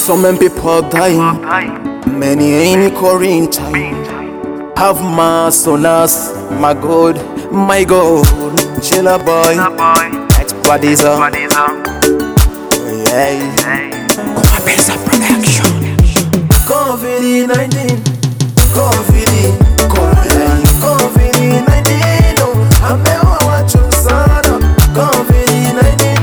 So many people dying, many in quarantine. Have mass on us, my God, my God. Chilla boy, X-Bodies up. Yeah. Pesa Production. COVID-19, COVID-19, oh, ameoa watu sana. COVID-19,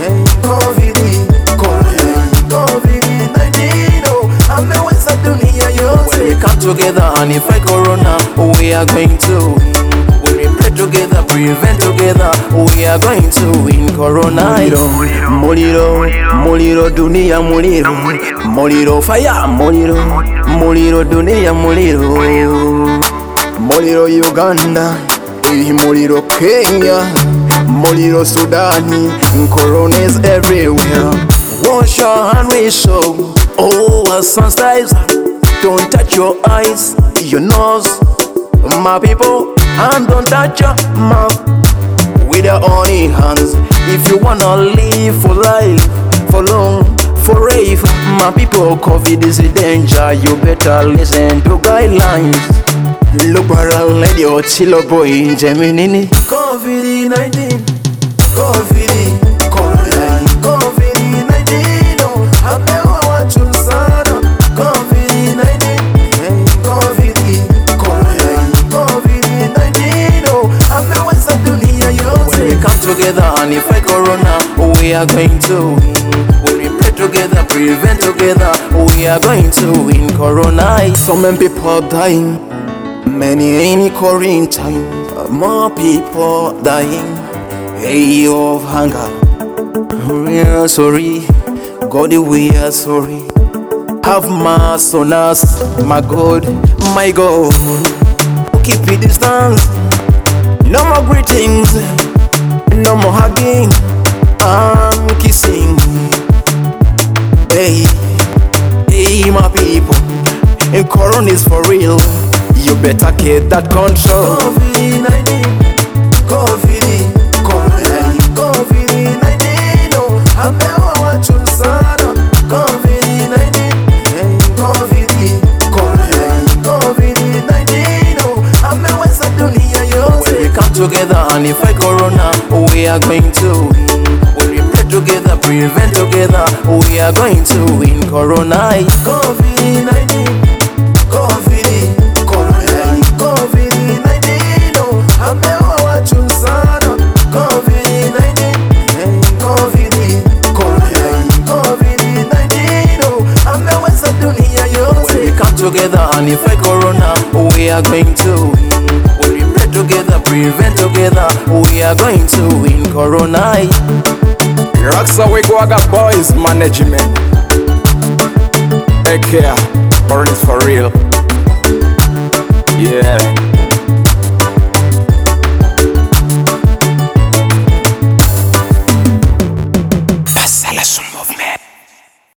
COVID-19, oh, ameweza dunia yote. When we come together and fight corona, we are going to. When we pray together, prevent together, we are going to win corona. Muliro, muliro, dunia muliro, muliro, fire, muliro, muliro, dunia muliro, muliro Uganda, muliro Kenya, muliro Sudani, corona is everywhere. Wash your hand with soap, oh, sunrise. Don't touch your eyes, your nose, my people, and don't touch your mouth with your own hands. If you wanna live for life, for long, forever, my people, COVID is a danger. You better listen to guidelines. Look around, let your chilo boy in Gemini. COVID-19, COVID-19, COVID-19, oh, ameoa watu sana. COVID-19, COVID-19, oh, ameweza dunia yote. When we come together and fight corona, we are going to. When we pray together, prevent together, we are going to win corona. So many people dying, many in quarantine, more people dying, hey, of hunger. We are sorry, God, we are sorry. Have mass on us, my God, my God. Keep it distance, no more greetings, no more hugging and kissing. Hey, hey, my people, and corona is for real. You better get that control. COVID-19, COVID-19, oh, ameoa watu sana. COVID-19, COVID-19, oh, ameweza dunia yote. When we come together and fight corona, we are going to. When we pray together, prevent together, we are going to win corona. COVID-19, COVID-19, oh, ameoa watu sana. COVID-19, COVID-19, oh, ameweza dunia yote. When we come together and fight corona, we are going to. When we pray together, prevent together, we are going to win corona. Roxa Wigwaga Boys Management. Take care, corona is for real. Yeah.